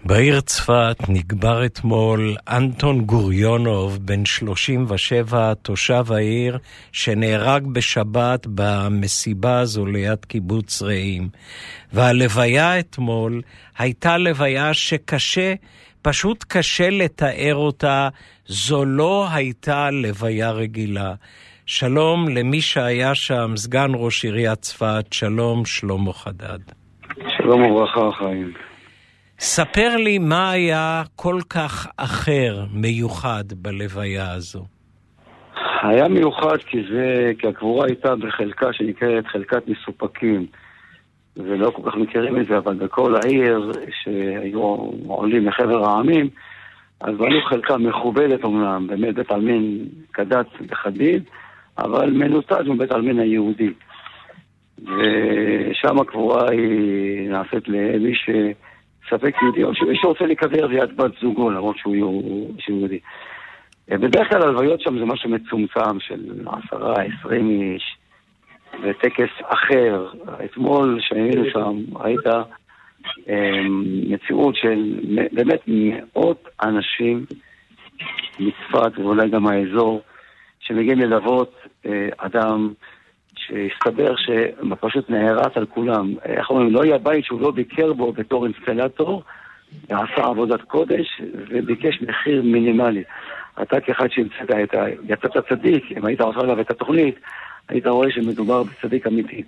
בעיר צפת נקבר אתמול אנטון גוריונוב, בן 37, תושב העיר, שנהרג בשבת במסיבה הזו ליד קיבוץ רעים. והלוויה אתמול הייתה לוויה שקשה, פשוט קשה לתאר אותה. זו לא הייתה לוויה רגילה. שלום למי שהיה שם, סגן ראש עיריית צפת, שלום שלמה חדד. שלום וברכה חיים. ספר לי מה היה כל כך אחר, מיוחד בלוויה הזו. היה מיוחד כי הקבורה הייתה בחלקה שנקראת חלקת מסופקים, ולא כל כך מכירים את זה, אבל בכל העיר שהיו עולים מחבר העמים, אז בנו חלקה מכובדת אומנם, באמת בית עלמין כדת וחדיד, אבל מנותד מבית עלמין היהודי. ושם הקבורה היא נעשית למי ספק יהודי, או שמי שרוצה לקבר ליד בת זוגו, למרות שהוא יהודי. בדרך כלל הלוויות שם זה משהו מצומצם של 10-20 איש, וטקס אחר. אתמול שהיינו שם, ראית מציאות של באמת מאות אנשים מצפת, ואולי גם האזור, שמגיעים ללוות אדם שהסתבר שפשוט נהרס על כולם. איך אומרים, לא היה בית שהוא לא ביקר בו בתור אינסטלטור, ועשה עבודת קודש, וביקש מחיר מינימלי. אתה כאחד יצאת צדיק, אם היית עושה עליו את התוכנית, היית רואה שמדובר בצדיק אמיתי.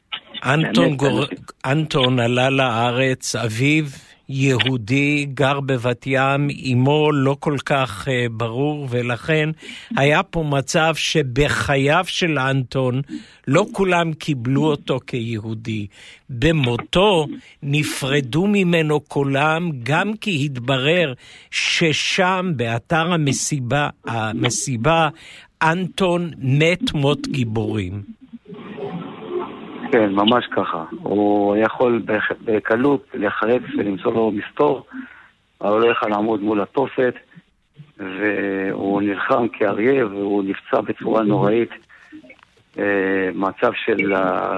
אנטון עלה לארץ, אביו יהודי, גר בבת ים, אמו לא כל כך ברור, ולכן היה פה מצב שבחייו של אנטון לא כולם קיבלו אותו כיהודי. במותו נפרדו ממנו כולם, גם כי התברר ששם באתר המסיבה אנטון מת מות גיבורים. כן, ממש ככה. הוא יכול בקלות לחרץ ולמצוא לו מסתור, אבל הוא לא יכול לעמוד מול התופת, והוא נלחם כאריה, והוא נפצע בצורה נוראית. מצב של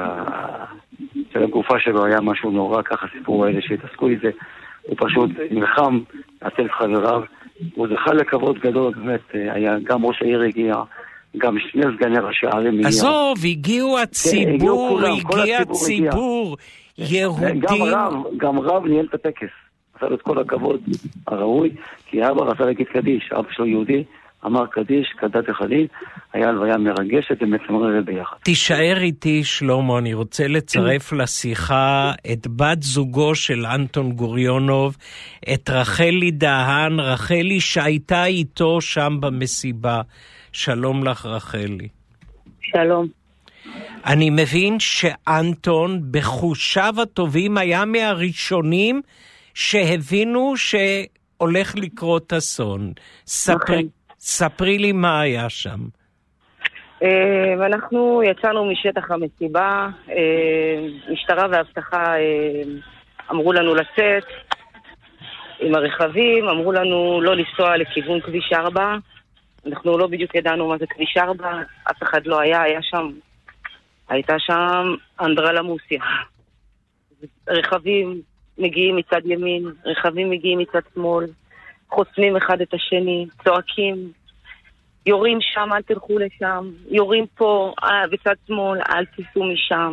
הגופה שלו היה משהו נורא, ככה סיפור האלה שהתעסקו את זה. הוא פשוט נלחם עטל חבריו, הוא זכה לכבוד גדול, באמת, היה גם ראש העיר הגיע, גם שני סגני ראשי הערים. עזוב, הגיעו הציבור, הגיע ציבור, יהודים. גם רב ניהל את הטקס, עשה לו את כל הכבוד הראוי, כי אבא רצה להגיד קדיש, אבא שלו יהודי, אמר קדיש, כדת וחדין, היה הלוויה מרגשת ומצמררת ביחד. תישאר איתי שלמה, אני רוצה לצרף לשיחה את בת זוגו של אנטון גוריונוב, את רחלי דהן, רחלי שהייתה איתו שם במסיבה. שלום לך רחלי. שלום. אני מבין שאנטון בחושיו הטובים היה מהראשונים שהבינו שהולך לקרות אסון. ספרי לי מה היה שם. אנחנו יצאנו משטח המסיבה, משטרה והבטחה אמרו לנו לצאת עם הרכבים, אמרו לנו לא לנסוע לכיוון כביש 4, אנחנו לא בדיוק ידענו מה זה כביש 4, אף אחד לא הייתה שם אנדרלמוסיה. רכבים מגיעים מצד ימין, רכבים מגיעים מצד שמאל, חוסמים אחד את השני, צועקים, יורים שם, אל תלכו לשם, יורים פה בצד שמאל, אל תיסעו משם.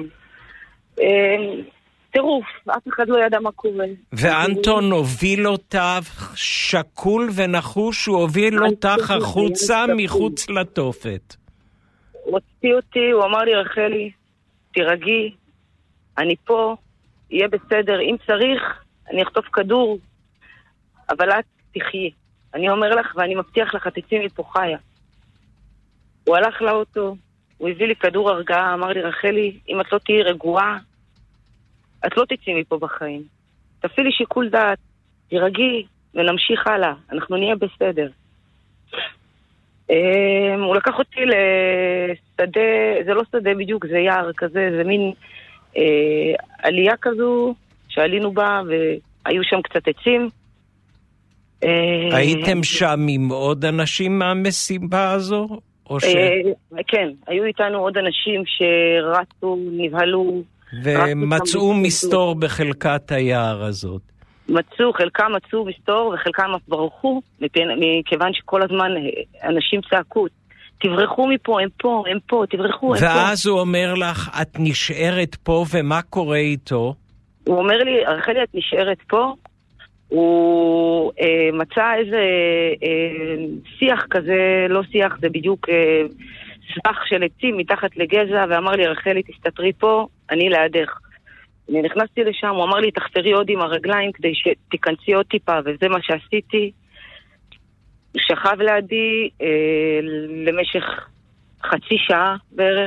טירוף, אף אחד לא ידע מה קורה. ואנטון הוביל אותה שקול ונחוש, הוא הוביל אותך החוצה מחוץ לתופת. הוא הוציא אותי, הוא אמר לי, רחלי, תירגי, אני פה, יהיה בסדר, אם צריך, אני אכתוב כדור, אבל את תחי. אני אומר לך ואני מבטיח לך, תצאי מפה חיה. הוא הלך לאוטו, הוא הביא לי כדור הרגעה, אמר לי, רחלי, אם את לא תהיי רגועה, את לא תצאי מפה בחיים. תפעילי שיקול דעת, תירגי ונמשיך הלאה, אנחנו נהיה בסדר. הוא לקח אותי לשדה, זה לא שדה בדיוק, זה יער כזה, זה מין עלייה כזו שעלינו בה והיו שם קצת עצים. הייתם שם עם עוד אנשים מהמסיבה הזו? כן, היו איתנו עוד אנשים שרצו, נבהלו. ומצאו מסתור בחלקת היער הזאת. חלקם מצאו מסתור וחלקם ברחו, מכיוון שכל הזמן אנשים צעקו, תברחו מפה, הם פה, תברחו, הם פה. ואז הוא אומר לך, את נשארת פה, ומה קורה איתו? הוא אומר לי, רחלי, את נשארת פה. הוא מצא איזה שיח כזה, לא שיח, זה בדיוק סבך של עצים מתחת לגזע, ואמר לי, רחלי, תסתתרי פה, אני לידך. אני נכנסתי לשם, הוא אמר לי, תחתרי עוד עם הרגליים כדי שתיכנסי עוד טיפה, וזה מה שעשיתי. הוא שכב לידי למשך חצי שעה בערך.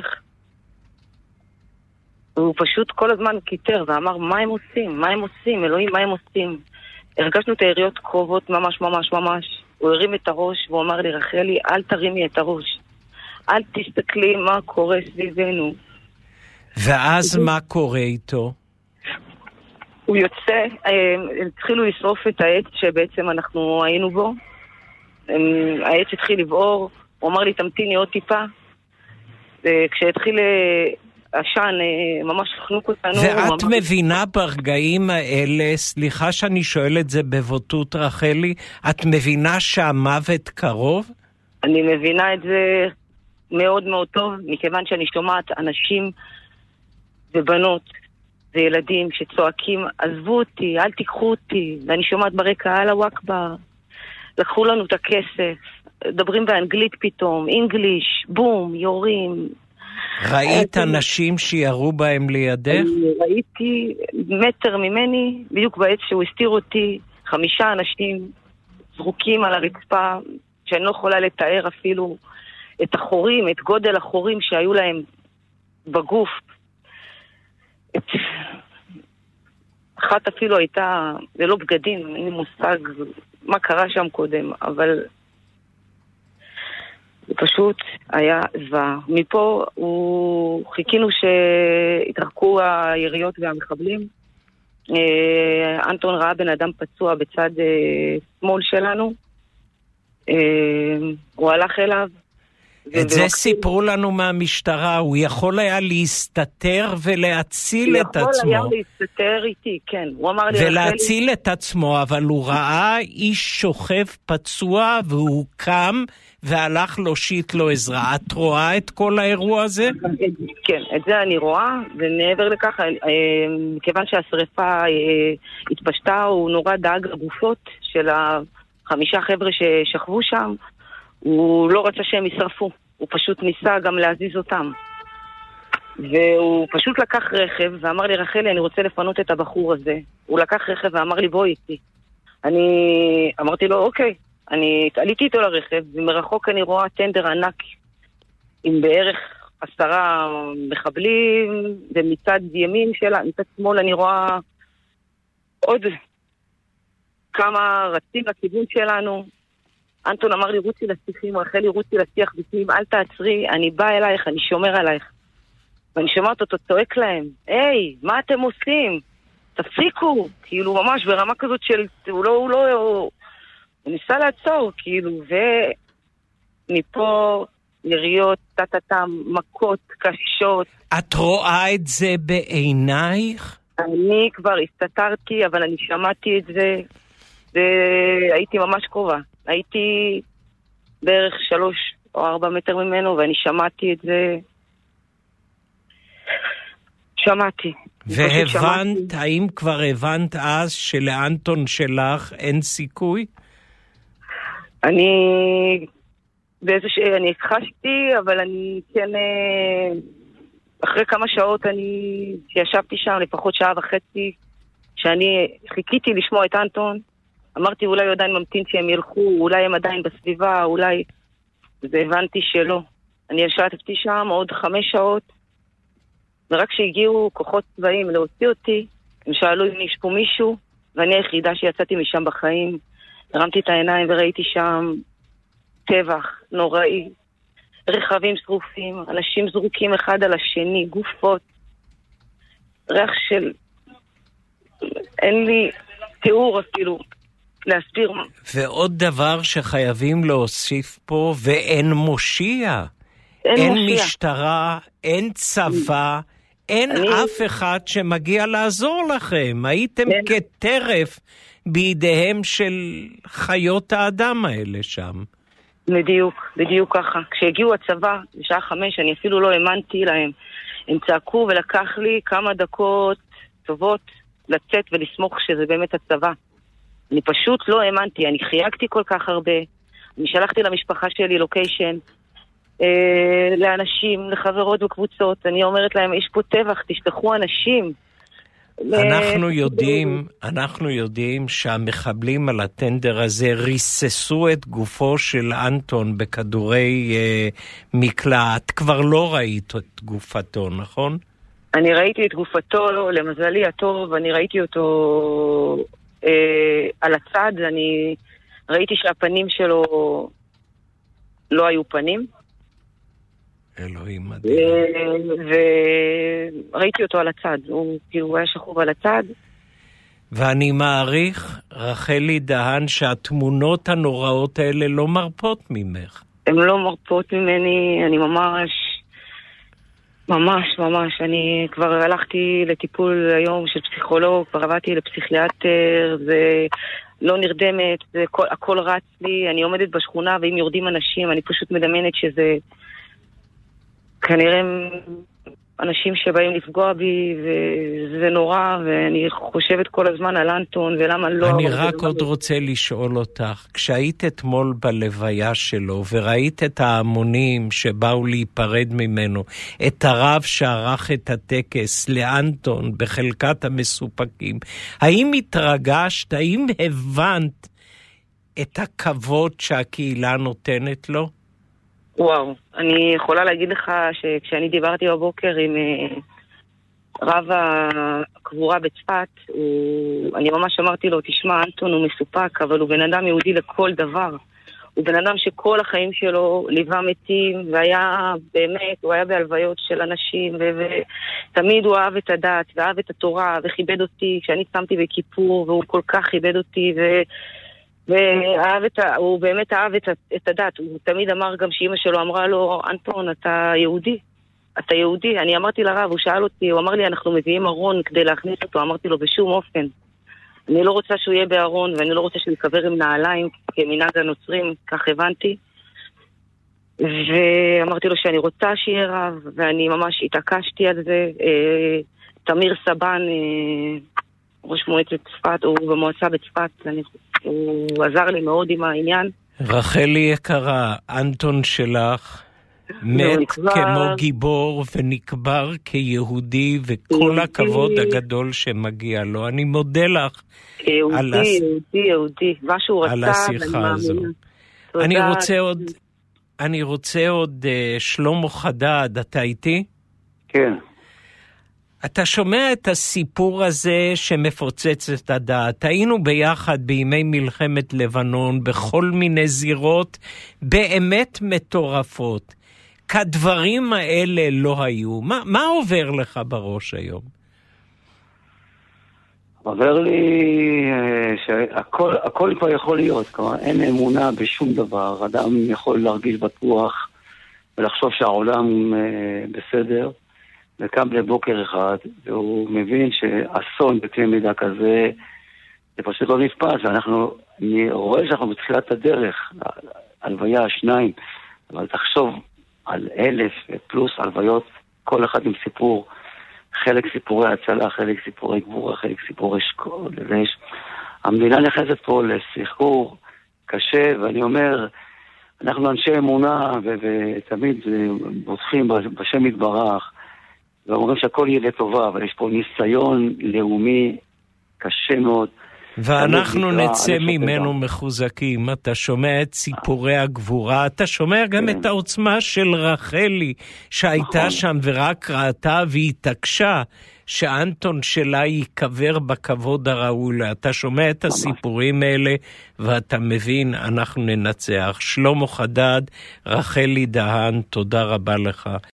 והוא פשוט כל הזמן קיטר ואמר, מה הם עושים? מה הם עושים? אלוהים, מה הם עושים? הרגשנו את היריות קרובות ממש ממש ממש. הוא הרים את הראש והוא אמר לי, רחלי, אל תרימי את הראש. אל תסתכלי מה קורה סביבנו. ואז מה קורה איתו? הוא יוצא, הם התחילו לשרוף את העץ שבעצם אנחנו היינו בו. העץ התחיל לבעור, הוא אמר לי, תמתיני עוד טיפה. כשהתחיל עשן, ממש חנוק אותנו. ואת מבינה ברגעים האלה, סליחה שאני שואל את זה בבוטות רחלי, את מבינה שהמוות קרוב? אני מבינה את זה מאוד מאוד טוב, מכיוון שאני שומעת אנשים ובנות וילדים שצועקים, עזבו אותי, אל תיקחו אותי, ואני שומעת ברקע, אללה אכבר, לקחו לנו את הכסף, מדברים באנגלית פתאום, אינגליש, בום, יורים. ראית אנשים שירו בהם לידך? ראיתי מטר ממני, בדיוק בעת שהוא הסתיר אותי, 5 אנשים זרוקים על הרצפה, שאני לא יכולה לתאר אפילו את החורים, את גודל החורים שהיו להם בגוף. אחת אפילו הייתה, זה לא בגדים, אין לי מושג מה קרה שם קודם, אבל זה פשוט היה זוועה. מפה חיכינו שהתרחקו היריות והמחבלים. אנטון ראה בן אדם פצוע בצד שמאל שלנו. הוא הלך אליו. את זה סיפרו לנו מהמשטרה, הוא יכול היה להסתתר ולהציל את עצמו. הוא יכול היה להסתתר איתי, כן. הוא אמר לי, ולהציל את עצמו, אבל הוא ראה איש שוכב פצוע והוא קם והלך להושיט לו עזרה. את רואה את כל האירוע הזה? כן, את זה אני רואה, ומעבר לכך, מכיוון שהשריפה התפשטה, הוא נורא דאג לגופות של 5 חבר'ה ששכבו שם. הוא לא רצה שהם ישרפו, הוא פשוט ניסה גם להזיז אותם. והוא פשוט לקח רכב ואמר לי, רחלי, אני רוצה לפנות את הבחור הזה. הוא לקח רכב ואמר לי, בואי איתי. אני אמרתי לו, אוקיי. אני עליתי איתו לרכב, ומרחוק אני רואה טנדר ענק עם בערך 10 מחבלים, ומצד ימין שלה, מצד שמאל אני רואה עוד כמה רצים לכיוון שלנו. אנטון אמר לי, רוצי לשיחים, רחלי, רוצי לשיח בפנים, אל תעצרי, אני באה אלייך, אני שומר עלייך. ואני שומעת אותו צועק להם, היי, מה אתם עושים? תפסיקו, כאילו ממש ברמה כזאת של, הוא ניסה לעצור, כאילו, ומפה יריות, מכות קשות. את רואה את זה בעינייך? אני כבר הסתתרתי, אבל אני שמעתי את זה, והייתי ממש קרובה. הייתי בערך 3 או 4 מטר ממנו, ואני שמעתי את זה. שמעתי. והבנת, האם כבר הבנת אז שלאנטון שלך אין סיכוי? אני הכחשתי, אבל אני כן, אחרי כמה שעות שישבתי שם, לפחות 1.5 שעות, שאני חיכיתי לשמוע את אנטון, אמרתי, אולי הוא עדיין ממתין שהם ילכו, אולי הם עדיין בסביבה, אולי... והבנתי שלא. אני ישבתי שם עוד 5 שעות, ורק שהגיעו כוחות צבאיים להוציא אותי, הם שאלו אם יש פה מישהו, ואני היחידה שיצאתי משם בחיים. הרמתי את העיניים וראיתי שם טבח נוראי, רכבים שרופים, אנשים זרוקים אחד על השני, גופות, ריח של... אין לי תיאור אפילו. להסביר. ועוד דבר שחייבים להוסיף פה, ואין מושיע. אין משטרה, אין צבא, אין אף אחד שמגיע לעזור לכם. הייתם כטרף בידיהם של חיות האדם האלה שם. בדיוק ככה. כשהגיעו הצבא, בשעה 5, אני אפילו לא האמנתי להם. הם צעקו ולקח לי כמה דקות טובות לצאת ולסמוך שזה באמת הצבא. אני פשוט לא האמנתי, אני חייגתי כל כך הרבה. אני שלחתי למשפחה שלי לוקיישן, לאנשים, לחברות וקבוצות. אני אומרת להם, יש פה טבח, תשלחו אנשים. אנחנו יודעים שהמחבלים על הטנדר הזה ריססו את גופו של אנטון בכדורי מקלעת. כבר לא ראית את גופתו, נכון? אני ראיתי את גופתו, למזלי הטוב, אני ראיתי אותו על הצד, אני ראיתי שהפנים שלו לא היו פנים. אלוהים מדהים. וראיתי אותו על הצד, הוא היה שכוב על הצד. ואני מעריך, רחלי דהן, שהתמונות הנוראות האלה לא מרפות ממך. הן לא מרפות ממני, אני ממש, אני כבר הלכתי לטיפול היום של פסיכולוג, כבר עבדתי לפסיכיאטר, זה לא נרדמת, זה הכל רץ לי, אני עומדת בשכונה ואם יורדים אנשים, אני פשוט מדמיינת שזה כנראה אנשים שבאים לפגוע בי, וזה נורא, ואני חושבת כל הזמן על אנטון, ולמה לא... אני רק עוד רוצה לשאול אותך, כשהיית אתמול בלוויה שלו, וראית את ההמונים שבאו להיפרד ממנו, את הרב שערך את הטקס לאנטון בחלקת המסופקים, האם התרגשת, האם הבנת את הכבוד שהקהילה נותנת לו? וואו, אני יכולה להגיד לך שכשאני דיברתי בבוקר עם רב הקבורה בצפת, אני ממש אמרתי לו, תשמע, אנטון הוא מסופק, אבל הוא בן אדם יהודי לכל דבר. הוא בן אדם שכל החיים שלו ליווה מתים, והיה באמת, הוא היה בהלוויות של אנשים, ותמיד הוא אהב את הדת, ואהב את התורה, וכיבד אותי כשאני שמתי בכיפור, והוא כל כך כיבד אותי, הוא באמת אהב את הדת. הוא תמיד אמר גם שאמא שלו אמרה לו, אנטון, אתה יהודי. אני אמרתי לרב, הוא שאל אותי, הוא אמר לי, אנחנו מביאים ארון כדי להכניס אותו. אמרתי לו, בשום אופן. אני לא רוצה שהוא יהיה בארון, ואני לא רוצה שהוא יקבר עם נעליים, כמנהג הנוצרים, כך הבנתי. ואמרתי לו שאני רוצה שיהיה רב, ואני ממש התעקשתי על זה. תמיר סבן, ראש מועצת צפת, הוא במועצה בצפת, הוא עזר לי מאוד עם העניין. רחלי יקרה, אנטון שלך מת כמו גיבור ונקבר כיהודי, וכל הכבוד הגדול שמגיע לו. אני מודה לך יהודי, מה שהוא רצה, על השיחה הזו. אני רוצה עוד שלמה חדד, אתה איתי? כן. אתה שומע את הסיפור הזה שמפוצץ את הדעת. היינו ביחד בימי מלחמת לבנון בכל מיני זירות באמת מטורפות. כדברים האלה לא היו. מה עובר לך בראש היום? עובר לי שהכל כבר יכול להיות. כלומר, אין אמונה בשום דבר. אדם יכול להרגיש בטוח ולחשוב שהעולם בסדר. וקם לבוקר אחד, והוא מבין שאסון בקנה מידה כזה, זה פשוט לא נתפס. אני רואה שאנחנו בתחילת הדרך, הלוויה 2, אבל תחשוב על 1,000 פלוס הלוויות, כל אחד עם סיפור, חלק סיפורי הצלה, חלק סיפורי גבורה, חלק סיפורי שכול. המדינה נכנסת פה לסחרור קשה, ואני אומר, אנחנו אנשי אמונה, ותמיד בוטחים בשם יתברך, ואומרים שהכל יהיה לטובה, אבל יש פה ניסיון לאומי קשה מאוד. ואנחנו נצא ממנו מחוזקים. אתה שומע את סיפורי הגבורה, אתה שומע גם את העוצמה של רחלי, שהייתה שם ורק ראתה והתעקשה שאנטון שלה ייקבר בכבוד הראוי לה. אתה שומע את הסיפורים האלה, ואתה מבין, אנחנו ננצח. שלמה חדד, רחלי דהן, תודה רבה לך.